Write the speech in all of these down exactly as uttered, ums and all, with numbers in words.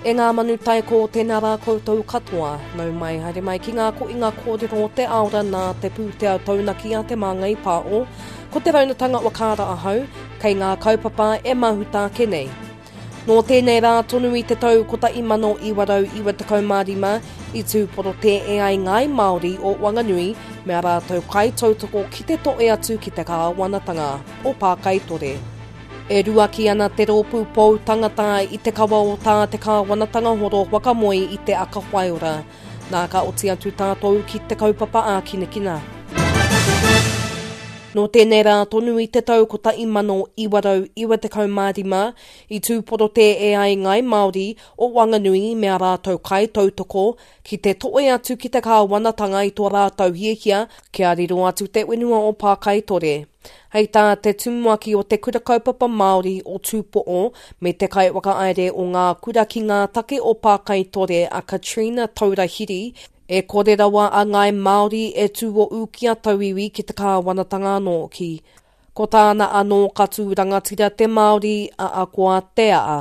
E ngā manutai ko tēnā rā koutou katoa, nau mai haere mai ki ngā ko i ngā kōrero te aora nā te pūtea taunaki a te māngai pāo, ko te raunatanga o kāra ahau, kei ngā kaupapa e mahuta ke nei. Nō tēnei rā tonu i te tau kota i mano i warau i watakau mārima, i tūporo te e ai ngai Māori o Wanganui, mea rātou kai tautoko ki te toe atu ki te kāwanatanga o Pākaitore. E rua ki ana te rōpū pou tangata i te kawa o tā te kāwanatanga horo wakamoi i te aka whaiora. Nā ka oti atu tātou ki te kaupapa a kinekina. Nō tēnei rā tonu i te tau kota i mano i warau i watakau mārima, i tūporo te e ai ngai Māori o Wanganui mea rātou kai tautoko ki te toe atu ki te kāwanatanga i tō rātou hiehia kia riro atu te wenua o Pākaitore. Hei tā te tumuaki o te kura kaupapa Māori o Tūpo'o me te kai wakaaere o ngā kura ki ngā take o Pākaitore a Katrina Taurahiri e kore rawa a ngai Māori e tūo ukia tauiwi ki te kāwanatanga anō ki. Ko tāna anō katu rangatira te Māori a akoa te a.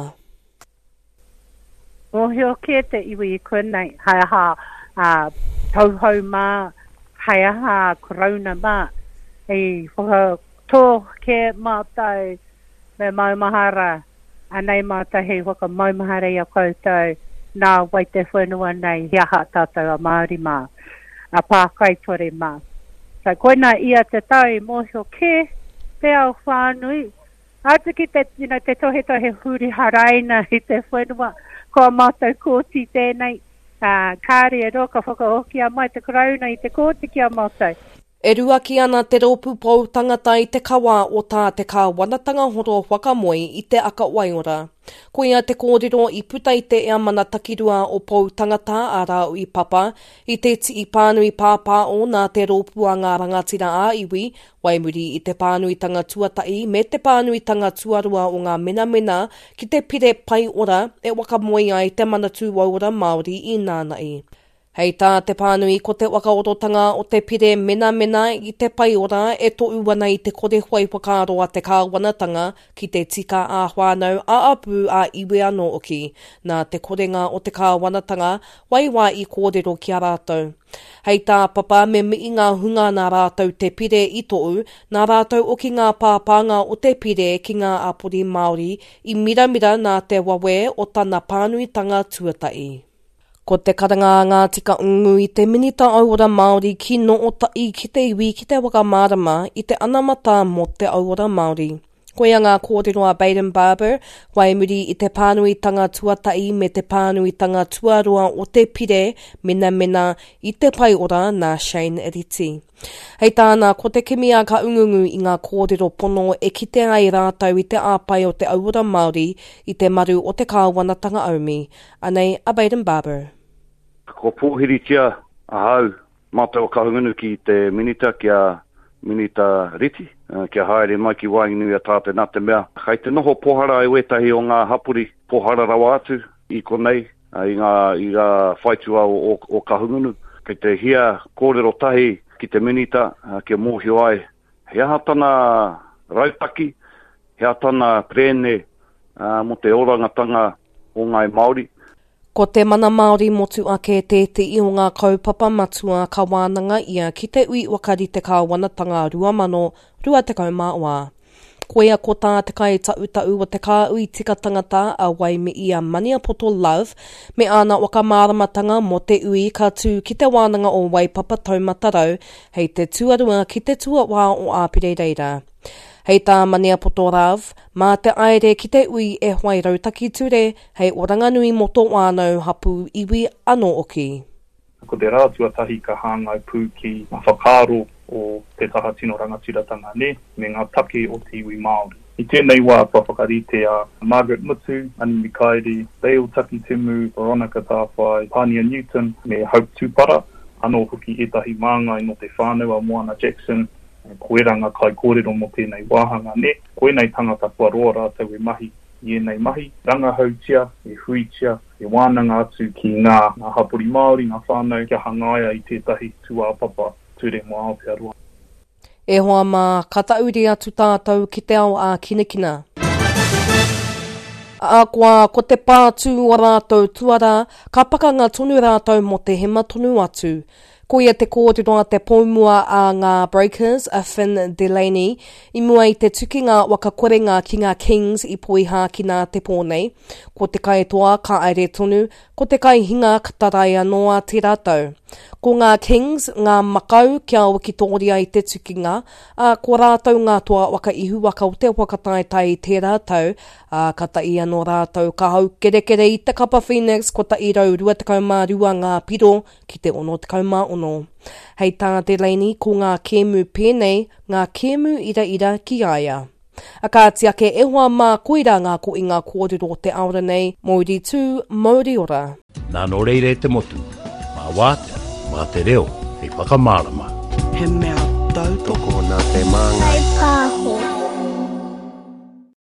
O heo ke te iwi i konei, hai aha uh, tauhau mā, hai aha korona mā, e whakatō ke mātai me maumahara, anei mātai hei waka maumahara i a koutou, nā wai te whenua nei hiaha tātou a Māori mā, a Pākaitore mā. So koina ia te tau mōhio ke te au whānui, atu ki te, you know, te tohe tohe huri haraina i te whenua, ko mātou kōti tēnei, uh, kāre e roka whakaokia mai te karauna i te kōti ki a mātou. E rua ki ana te rōpū pou tangata i te kawa o tā te kāwanatanga horo whakamoi i te aka waiora. Ko ia te kōrero i puta i te ea mana takirua o pou tangata a rāu i papa, i te ti i pānui pāpā o nā te rōpū a ngā rangatira a iwi, waimuri i te pānuitanga tuatai me te pānuitanga tuarua o ngā mena mena ki te pire pai ora e wakamoi ai te manatū waura Māori i nānai. Hei tā te pānui ko te wakaorotanga o te pire mena mena i te pai ora e toʻu ana i te kore huai whakaro a te kāwanatanga ki te tika a whānau a apu a iwi anō oki, nā te korenga o te kāwanatanga waiwa i kōrero ki a rātou. Hei tā papa me mii ngā hunga nā rātou te pire i toʻu, nā rātou o ki ngā pāpanga o te pire ki ngā apuri Māori i miramira nā te wawe o tana pānuitanga tuatai. Ko te karanga ngā tika ungu i te minita auora Māori ki no o tai ki te iwi ki te wakamārama i te anamata mo te auora Māori. Ko ia ngā kōrero a Baden-Barber, waimuri i te pānuitanga tuatai me te pānuitanga tuarua o te pire mena mena i te pai ora nā Shane Eriti. Hei tāna, ko te kimi a ka ungungu i ngā kōrero pono e kite ai rātau i te āpai o te auora Māori i te maru o te kāwanatanga aumi. Anei a Baden-Barber. Ko pōhiri tia ahau mātou ka hungunu ki te minita kia minita riti, uh, kia haere mai ki Wainganui a tāte nā te mea. Kei te noho pohara e wetahi o ngā hapuri pohara rawa atu i konei, uh, i ngā, i ngā whaitua o, o, o ka hungunu. Kei te hia kōrero tahi ki te minita uh, kia mōhio ai. He aha tana rautaki, he aha tana prene uh, mo te orangatanga o ngai Māori. Ko te mana Māori motu ake te te i o ngā kaupapa matua ka wānanga ia ki te ui wakari te kāwanatanga rua mano rua te kaumāua. Ko ia ko tā te kai tau tau o te kā ui tika tangata a wai me ia Maniapoto Love me ana wakamāramatanga mo te ui ka tū ki te wānanga o Waipapa Taumatarau hei te tuarua ki te tua wā o Āpire Reira. Hei tā Maniapoto Love, mā te aere ki te ui e huai rautaki ture, hei Oranganui moto wānau hapu iwi anō oki. Ko te rātua tahi ka hāngai pū ki ngā whakaro o te taha tino rangatiratanga ne, me ngā take o te iwi Māori. I tēnei wā whakakarite a Margaret Mutu, Animi Kairi, Dale Taki Timu, Veronica Tāwhai, Pania Newton, me Hope Tupara, anō hoki etahi māngai no te whānau a Moana Jackson, koeranga kai kōrero mo tēnei wāhanga ne, koenei tangata kua roa rātau e mahi, i enei mahi, rangahau tia, e hui tia, e wānanga atu ki ngā, ngā hapuri Māori, ngā whānau, kia hangaia i tētahi tuā papa, ture mo Aotearoa. E hoa mā, katauri atu tātou ki te ao a kinekina. A kua ko te pātū o rātou tuara, ka pakanga tonu rātou mo te hema tonu atu. Ko ia te kōrero te poumua a ngā Breakers, a Finn Delaney, i mua i te tukinga wakakorenga ki ngā Kings i poiha ki ngā te pōnei. Ko te kai toa ka aere tonu, ko te kai hinga katarai anoa te rātou. Ko ngā Kings, ngā makau kia wikitoria i te tukinga, a ko rātou ngā toa waka ihu waka o te wakataetai te rātou, a kata i anō rātou ka hau kerekere i te Kapa Phoenix, ko ta i rau rua tekau mā rua ngā piro ki te ono tekau mā ono. Hei tā Delaney, ko ngā kēmu pēnei, ngā kēmu ira ira ki aia. A ka tiake e hoa mā koira ngā ko i ngā kōrero te aura nei, Māori tū, Māori ora. Nā no reire te motu, mā wātea, mā te reo, hei whakamārama. He mea tau toko nā te māngai. Hei pāho.